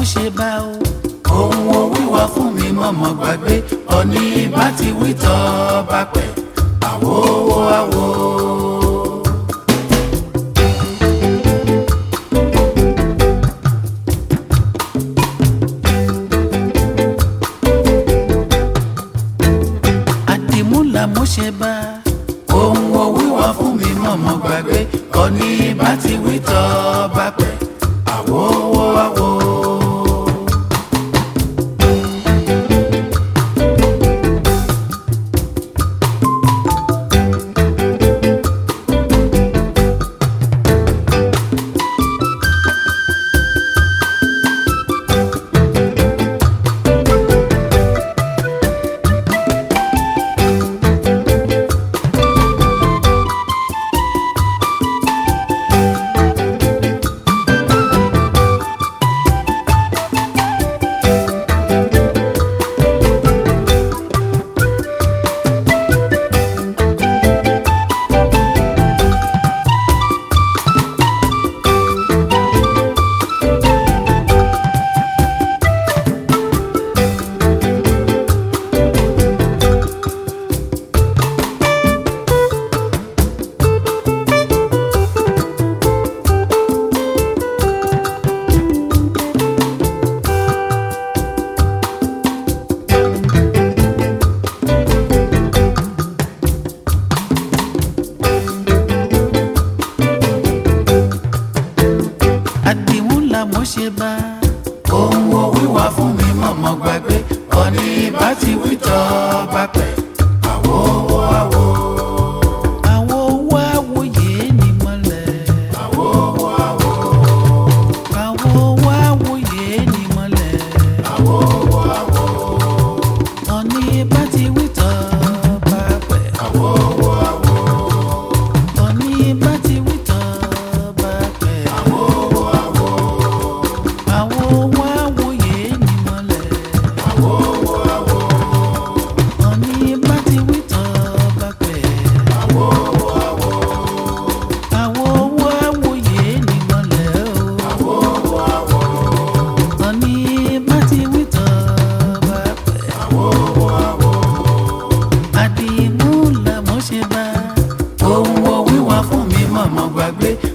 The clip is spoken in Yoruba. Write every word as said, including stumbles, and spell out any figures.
ṣe bá o. ohun o wíwá fún mi mọ̀mọ́ gbàgbé ọ̀ní bá ti wí tọ́ bá pẹ́ àwo àwo. àdìmúlà mo ṣe bá ohun o wíwá fún mi mọ̀mọ́ gbàgbé ọ̀ní bá ti wí tọ́ bá pẹ́ àwo àwo. àdìmúlà mo ṣe bá ohun o wíwá fún mi mọ̀mọ́ gbàgbé ọ̀ní bá ti wí tọ́ bá pẹ́ àwo àwo. àwo àwo yéé ní mọ́lẹ̀. àwo àwo. àwo àwo yéé ní mọ́lẹ̀. àwo àwo. ọ̀ní bá ti wí tọ́ bá pẹ́ àwo àwo. ọ̀ní bá ti wí tọ́ bá pẹ́ àwo àwo. àwo àwo yéé ní mọ́lẹ̀. àwo àwo. ọ̀ní bá ti wí tọ́ bá pẹ́ àwo àwo. àwo àwo yéé ní mọ́lẹ̀ o. àwo àwo. ọ̀ní bá ti wí tọ́ bá pẹ́ àwo àwo. àdìmúlà mo ṣe bá ohun o wíwá fún mi mọ̀mọ́ gbàgbé